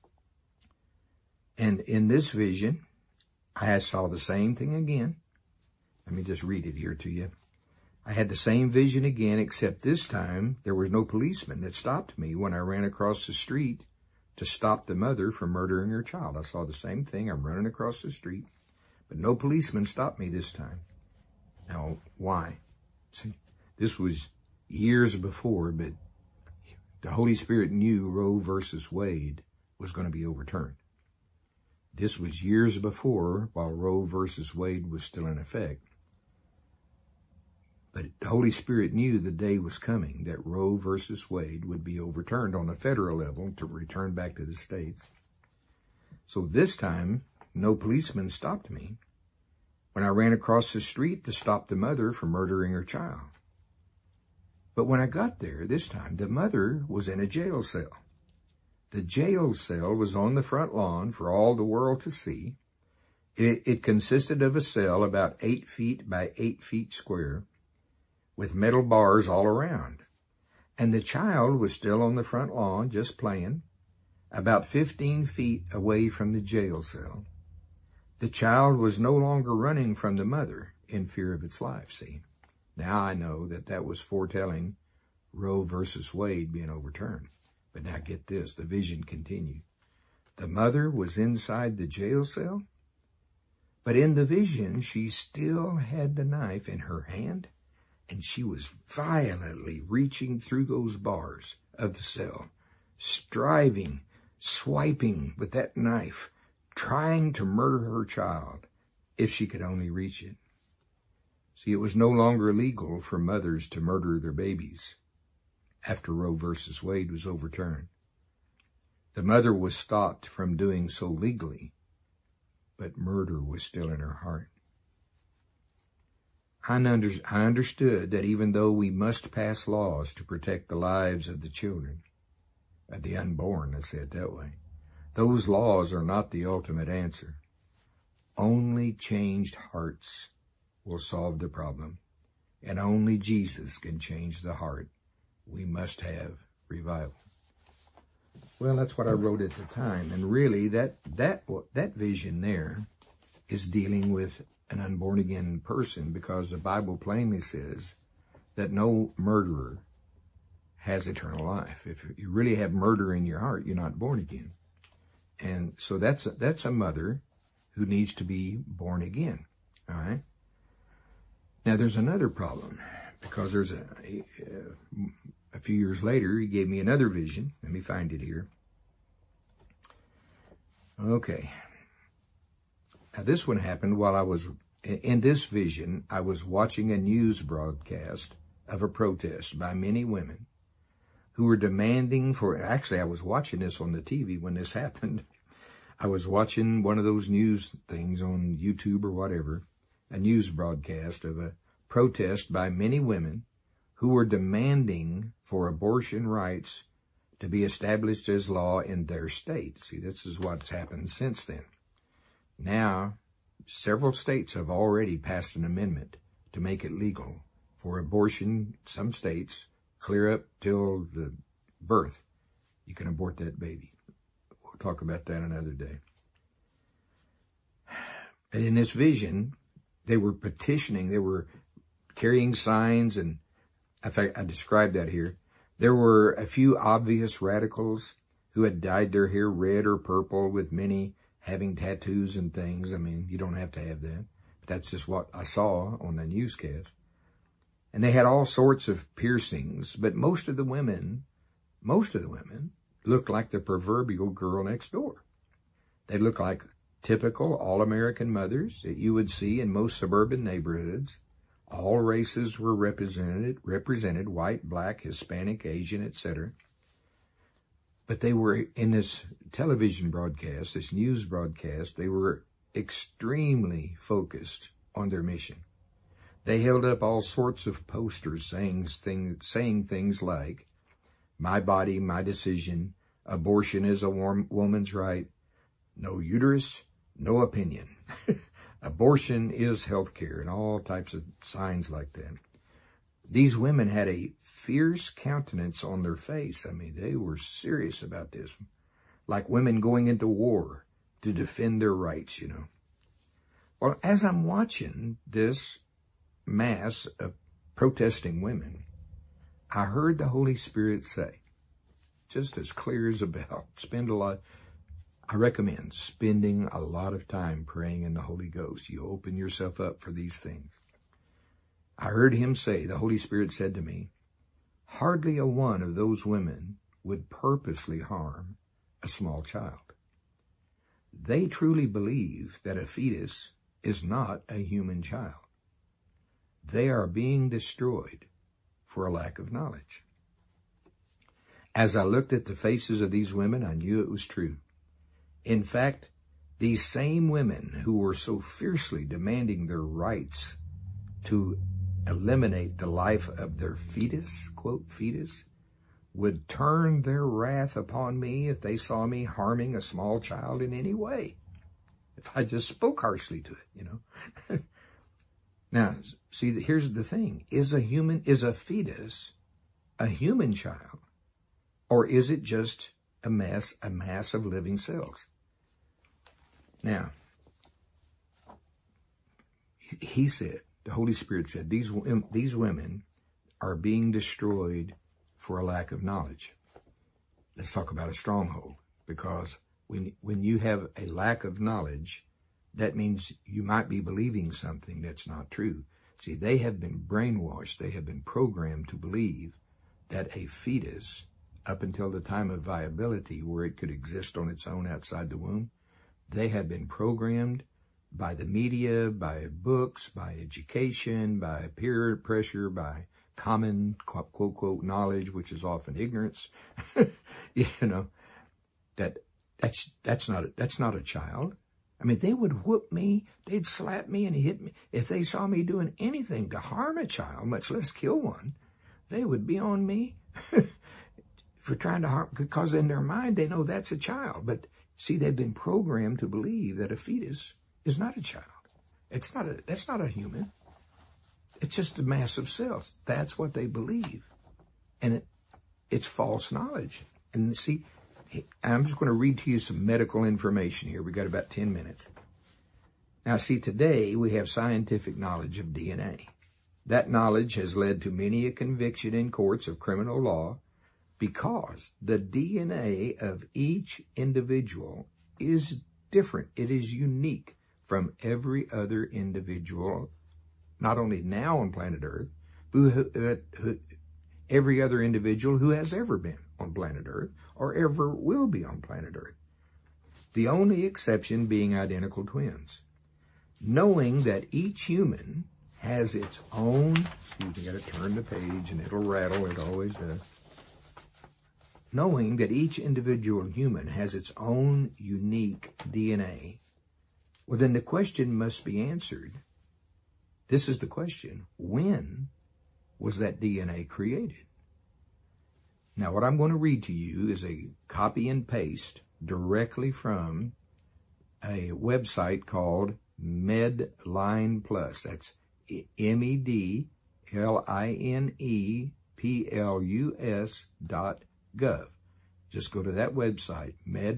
And in this vision, I saw the same thing again. Let me just read it here to you. I had the same vision again, except this time there was no policeman that stopped me when I ran across the street to stop the mother from murdering her child. I saw the same thing. I'm running across the street, but no policeman stopped me this time. Now, why? See, this was years before, but the Holy Spirit knew Roe versus Wade was going to be overturned. This was years before, while Roe versus Wade was still in effect. But the Holy Spirit knew the day was coming that Roe versus Wade would be overturned on a federal level to return back to the states. So this time, no policeman stopped me when I ran across the street to stop the mother from murdering her child. But when I got there this time, the mother was in a jail cell. The jail cell was on the front lawn for all the world to see. It consisted of a cell about 8 feet by 8 feet square, with metal bars all around. And the child was still on the front lawn, just playing, about 15 feet away from the jail cell. The child was no longer running from the mother in fear of its life, see. Now I know that was foretelling Roe versus Wade being overturned. But now get this, the vision continued. The mother was inside the jail cell, but in the vision, she still had the knife in her hand, and she was violently reaching through those bars of the cell, striving, swiping with that knife, trying to murder her child if she could only reach it. See, it was no longer legal for mothers to murder their babies after Roe versus Wade was overturned. The mother was stopped from doing so legally, but murder was still in her heart. I understood that even though we must pass laws to protect the lives of the children, of the unborn, let's say it that way, those laws are not the ultimate answer. Only changed hearts will solve the problem, and only Jesus can change the heart. We must have revival. Well, that's what I wrote at the time, and really that vision there is dealing with an unborn again person, because the Bible plainly says that no murderer has eternal life. If you really have murder in your heart, you're not born again. And so that's a mother who needs to be born again. All right. Now there's another problem, because there's a few years later, he gave me another vision. Let me find it here. Okay. Now, this one happened while I was, in this vision, I was watching a news broadcast of a protest by many women who were demanding for, actually, I was watching this on the TV when this happened. I was watching one of those news things on YouTube or whatever, a news broadcast of a protest by many women who were demanding for abortion rights to be established as law in their state. See, this is what's happened since then. Now, several states have already passed an amendment to make it legal for abortion. Some states clear up till the birth. You can abort that baby. We'll talk about that another day. In this vision, they were petitioning, they were carrying signs, and in fact, I described that here. There were a few obvious radicals who had dyed their hair red or purple, with many having tattoos and things. I mean, you don't have to have that. But that's just what I saw on the newscast. And they had all sorts of piercings, but most of the women looked like the proverbial girl next door. They looked like typical all-American mothers that you would see in most suburban neighborhoods. All races were represented, white, black, Hispanic, Asian, etc. But they were, in this television broadcast, this news broadcast, they were extremely focused on their mission. They held up all sorts of posters saying things like, "My body, my decision," "Abortion is a woman's right," "No uterus, no opinion," "Abortion is health care," and all types of signs like that. These women had a fierce countenance on their face. I mean, they were serious about this, like women going into war to defend their rights, you know. Well, as I'm watching this mass of protesting women, I heard the Holy Spirit say, just as clear as a bell, I recommend spending a lot of time praying in the Holy Ghost. You open yourself up for these things. I heard him say, the Holy Spirit said to me, hardly a one of those women would purposely harm a small child. They truly believe that a fetus is not a human child. They are being destroyed for a lack of knowledge. As I looked at the faces of these women, I knew it was true. In fact, these same women who were so fiercely demanding their rights to eliminate the life of their fetus, quote, fetus, would turn their wrath upon me if they saw me harming a small child in any way. If I just spoke harshly to it, you know. Now, see, here's the thing. Is a fetus a human child, or is it just a mass of living cells? Now, he said, the Holy Spirit said, these women are being destroyed for a lack of knowledge. Let's talk about a stronghold, because when you have a lack of knowledge, that means you might be believing something that's not true. See, they have been brainwashed. They have been programmed to believe that a fetus, up until the time of viability, where it could exist on its own outside the womb, they have been programmed by the media, by books, by education, by peer pressure, by common, quote, quote, knowledge, which is often ignorance. You know, that's not a child. I mean, they would whoop me, they'd slap me and hit me. If they saw me doing anything to harm a child, much less kill one, they would be on me for trying to harm, because in their mind they know that's a child. But see, they've been programmed to believe that a fetus is not a child. That's not a human. It's just a mass of cells. That's what they believe. And it's false knowledge. And see, I'm just going to read to you some medical information here. We got about 10 minutes. Now, see, today we have scientific knowledge of DNA. That knowledge has led to many a conviction in courts of criminal law, because the DNA of each individual is different. It is unique from every other individual, not only now on planet Earth, every other individual who has ever been on planet Earth or ever will be on planet Earth. The only exception being identical twins. Knowing that each human has its own, excuse me, I gotta turn the page and it'll rattle, it always does. Knowing that each individual human has its own unique DNA, well then the question must be answered. This is the question: when was that DNA created? Now what I'm going to read to you is a copy and paste directly from a website called Medline Plus. That's medlineplus.gov. Just go to that website,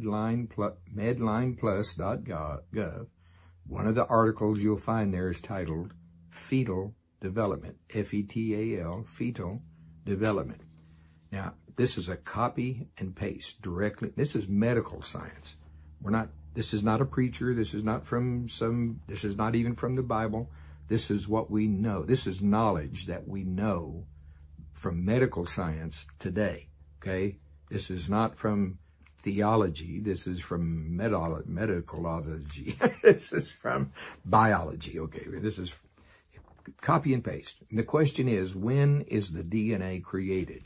medlineplus.gov. One of the articles you'll find there is titled Fetal Development, F-E-T-A-L, Fetal Development. Now, this is a copy and paste directly. This is medical science. This is not a preacher. This is not even from the Bible. This is what we know. This is knowledge that we know from medical science today. Okay? This is not from theology. This is from medicalology. This is from biology. Okay? This is copy and paste. And the question is, when is the DNA created?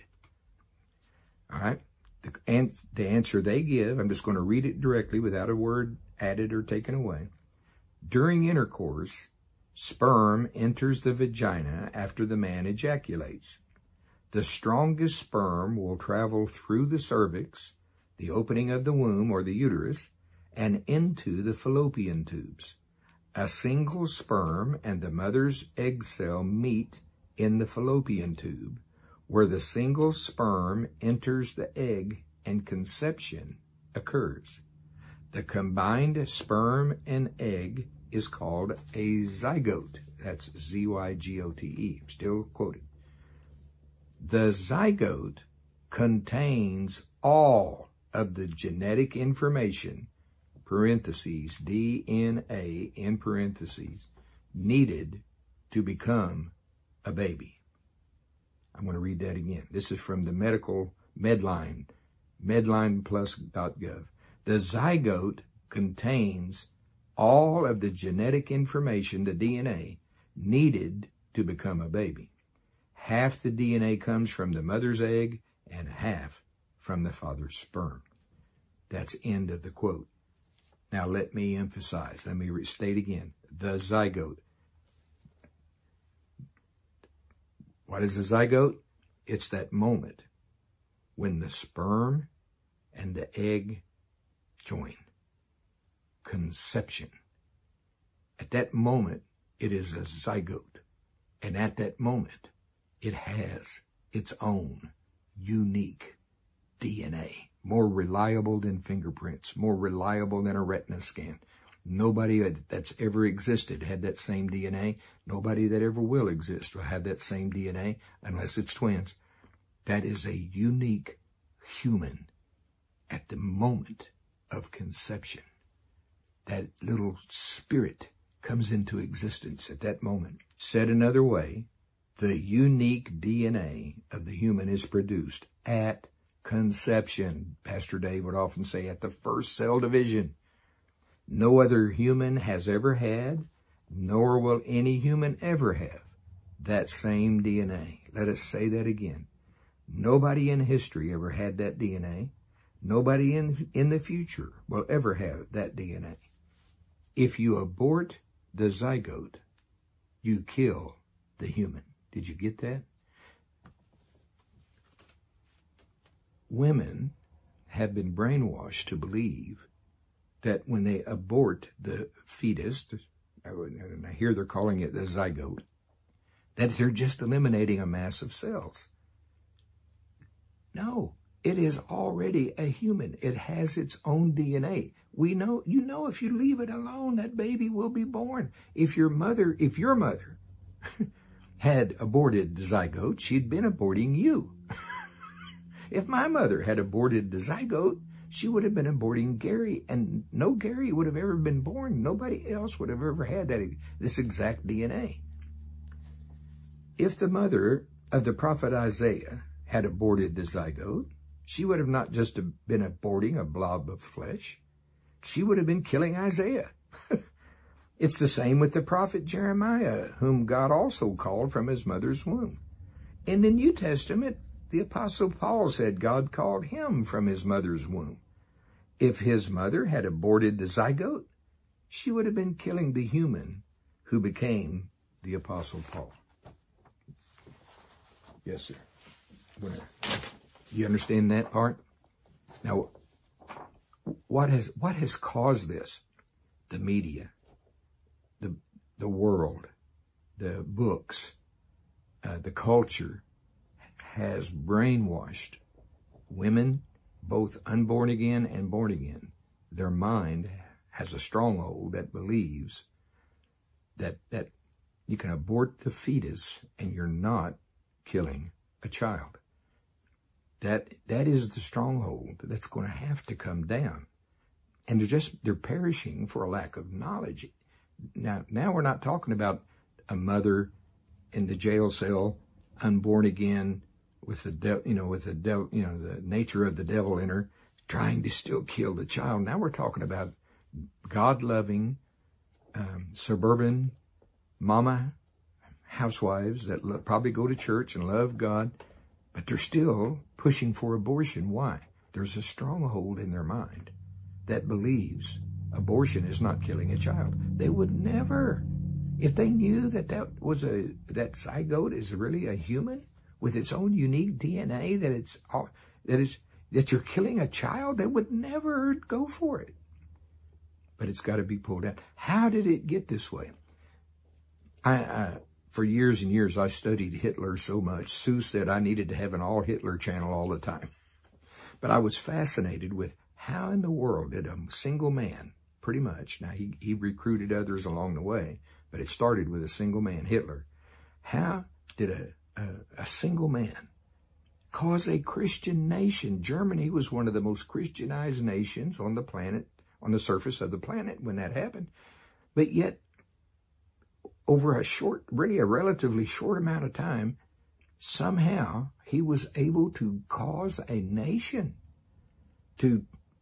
All right. The answer they give, I'm just going to read it directly without a word added or taken away. During intercourse, sperm enters the vagina after the man ejaculates. The strongest sperm will travel through the cervix, the opening of the womb or the uterus, and into the fallopian tubes. A single sperm and the mother's egg cell meet in the fallopian tube, where the single sperm enters the egg and conception occurs. The combined sperm and egg is called a zygote. That's Z-Y-G-O-T-E. I'm still quoting. The zygote contains all of the genetic information, parentheses, DNA in parentheses, needed to become a baby. I'm going to read that again. This is from the medical Medline, medlineplus.gov. The zygote contains all of the genetic information, the DNA, needed to become a baby. Half the DNA comes from the mother's egg and half from the father's sperm. That's end of the quote. Now let me emphasize, let me restate again. The zygote. What is a zygote? It's that moment when the sperm and the egg join. Conception. At that moment, it is a zygote. And at that moment, it has its own unique DNA. More reliable than fingerprints. More reliable than a retina scan. Nobody that's ever existed had that same DNA. Nobody that ever will exist will have that same DNA unless it's twins. That is a unique human at the moment of conception. That little spirit comes into existence at that moment. Said another way, the unique DNA of the human is produced at conception. Pastor Dave would often say at the first cell division. No other human has ever had, nor will any human ever have, that same DNA. Let us say that again. Nobody in history ever had that DNA. Nobody in the future will ever have that DNA. If you abort the zygote, you kill the human. Did you get that? Women have been brainwashed to believe that when they abort the fetus, and I hear they're calling it the zygote, that they're just eliminating a mass of cells. No, it is already a human. It has its own DNA. You know, if you leave it alone, that baby will be born. If your mother had aborted the zygote, she'd been aborting you. If my mother had aborted the zygote, she would have been aborting Gary, and no Gary would have ever been born. Nobody else would have ever had this exact DNA. If the mother of the prophet Isaiah had aborted the zygote, she would have not just been aborting a blob of flesh. She would have been killing Isaiah. It's the same with the prophet Jeremiah, whom God also called from his mother's womb. In the New Testament, the Apostle Paul said God called him from his mother's womb. If his mother had aborted the zygote, she would have been killing the human who became the Apostle Paul. Yes, sir. You understand that part? Now, what has caused this? The media, the world, the books, the culture has brainwashed women, both unborn again and born again. Their mind has a stronghold that believes that you can abort the fetus and you're not killing a child. That is the stronghold that's going to have to come down. And they're perishing for a lack of knowledge. Now we're not talking about a mother in the jail cell, unborn again, with the nature of the devil in her, trying to still kill the child. Now we're talking about God-loving, suburban mama housewives that probably go to church and love God, but they're still pushing for abortion. Why? There's a stronghold in their mind that believes abortion is not killing a child. They would never, if they knew that zygote is really a human with its own unique DNA, that you're killing a child, they would never go for it. But it's got to be pulled out. How did it get this way? For years and years, I studied Hitler so much. Sue said I needed to have an all Hitler channel all the time. But I was fascinated with how in the world did a single man, pretty much, now he recruited others along the way, but it started with a single man, Hitler. How did a single man cause a Christian nation? Germany was one of the most Christianized nations on the planet, on the surface of the planet when that happened. But yet, over a relatively short amount of time, somehow he was able to cause a nation to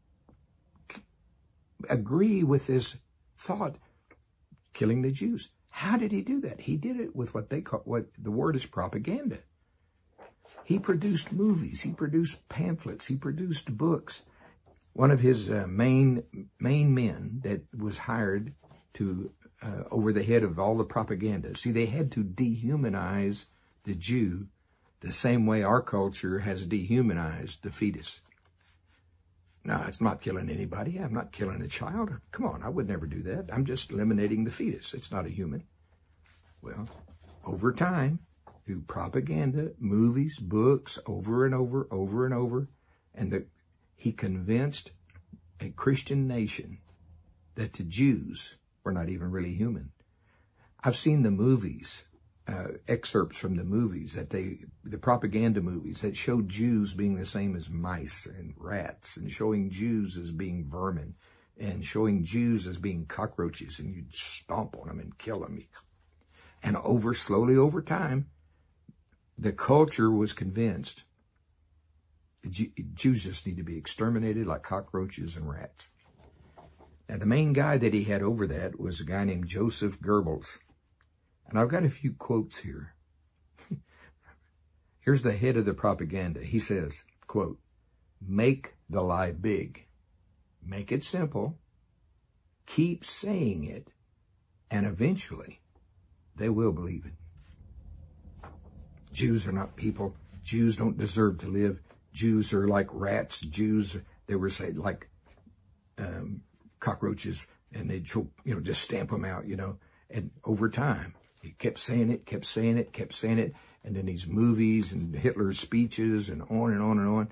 agree with this thought, killing the Jews. How did he do that? He did it with what the word is propaganda. He produced movies, he produced pamphlets, he produced books. One of his main men that was hired to over the head of all the propaganda. See, they had to dehumanize the Jew the same way our culture has dehumanized the fetus. No, it's not killing anybody. I'm not killing a child. Come on, I would never do that. I'm just eliminating the fetus. It's not a human. Well, over time, through propaganda, movies, books, over and over, and he convinced a Christian nation that the Jews were not even really human. I've seen the movies, excerpts from the movies the propaganda movies that show Jews being the same as mice and rats, and showing Jews as being vermin, and showing Jews as being cockroaches, and you'd stomp on them and kill them. And slowly over time, the culture was convinced Jews just need to be exterminated like cockroaches and rats. Now, the main guy that he had over that was a guy named Joseph Goebbels. And I've got a few quotes here. Here's the head of the propaganda. He says, quote, "Make the lie big. Make it simple. Keep saying it. And eventually, they will believe it. Jews are not people. Jews don't deserve to live. Jews are like rats. Jews, they were saying, like cockroaches, and they'd just stamp them out, And over time, he kept saying it, and then these movies and Hitler's speeches and on and on and on.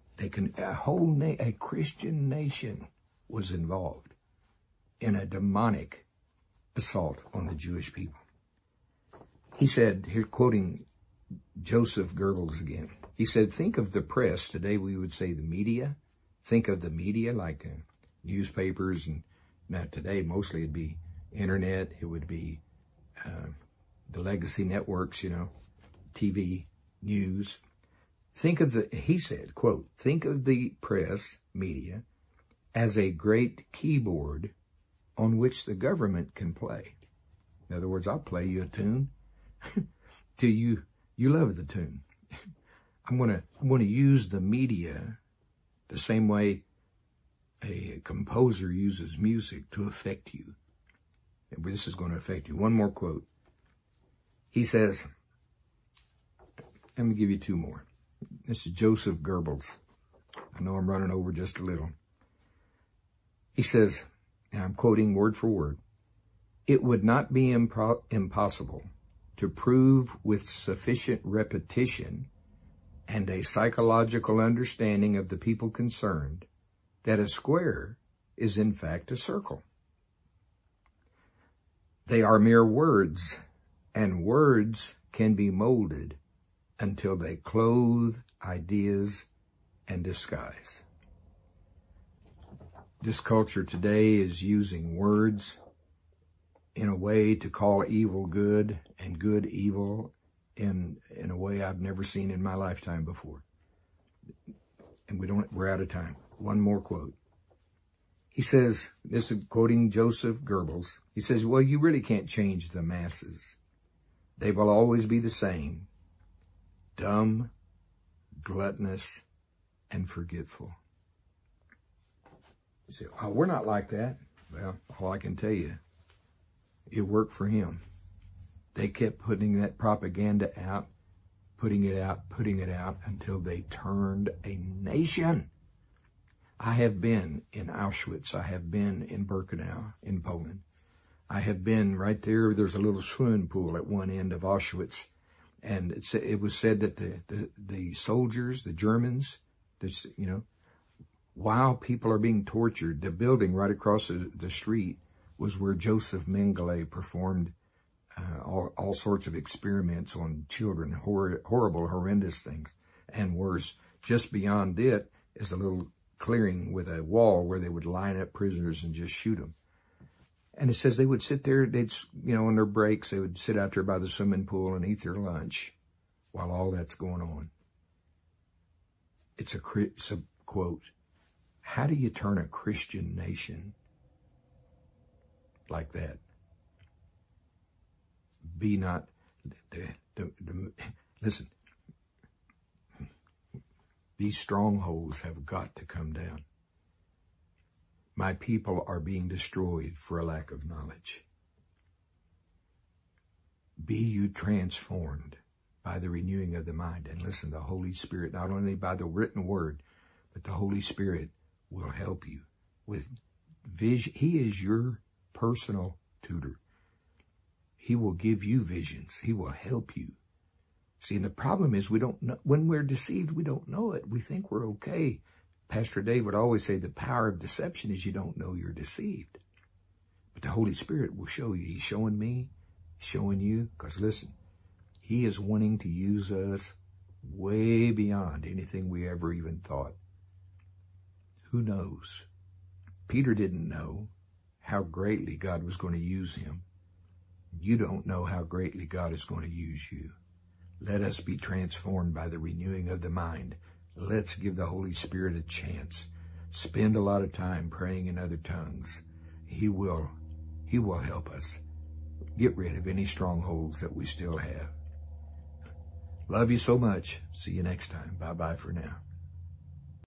A Christian nation was involved in a demonic assault on the Jewish people. He said, here quoting Joseph Goebbels again, he said, think of the press, today we would say the media. Think of the media like newspapers, and now today mostly it'd be internet, it would be the legacy networks, TV news. He said, quote, think of the press media as a great keyboard on which the government can play. In other words, I'll play you a tune till you love the tune. I'm going to use the media the same way a composer uses music to affect you. This is going to affect you. One more quote. He says, let me give you two more. This is Joseph Goebbels. I know I'm running over just a little. He says, and I'm quoting word for word, it would not be impossible to prove with sufficient repetition and a psychological understanding of the people concerned that a square is in fact a circle. They are mere words, and words can be molded until they clothe ideas and disguise. This culture today is using words in a way to call evil good and good evil in a way I've never seen in my lifetime before. And we're out of time. One more quote. He says, this is quoting Joseph Goebbels. He says, well, you really can't change the masses. They will always be the same. Dumb, gluttonous, and forgetful. You say, oh, we're not like that. Well, all I can tell you, it worked for him. They kept putting that propaganda out, putting it out until they turned a nation. I have been in Auschwitz. I have been in Birkenau in Poland. I have been right there. There's a little swimming pool at one end of Auschwitz. And it was said that the soldiers, the Germans, while people are being tortured, the building right across the street was where Joseph Mengele performed all sorts of experiments on children, horrible, horrendous things. And worse, just beyond it is a little clearing with a wall where they would line up prisoners and just shoot them. And it says they would sit there, on their breaks, they would sit out there by the swimming pool and eat their lunch while all that's going on. It's a quote. How do you turn a Christian nation like that? Be not listen. These strongholds have got to come down. My people are being destroyed for a lack of knowledge. Be you transformed by the renewing of the mind. And listen, the Holy Spirit, not only by the written word, but the Holy Spirit will help you with vision. He is your personal tutor. He will give you visions. He will help you. See, and the problem is we don't know, when we're deceived, we don't know it. We think we're okay. Pastor Dave would always say the power of deception is you don't know you're deceived. But the Holy Spirit will show you. He's showing me, showing you, because listen, He is wanting to use us way beyond anything we ever even thought. Who knows? Peter didn't know how greatly God was going to use him. You don't know how greatly God is going to use you. Let us be transformed by the renewing of the mind. Let's give the Holy Spirit a chance. Spend a lot of time praying in other tongues. He will help us get rid of any strongholds that we still have. Love you so much. See you next time. Bye-bye for now.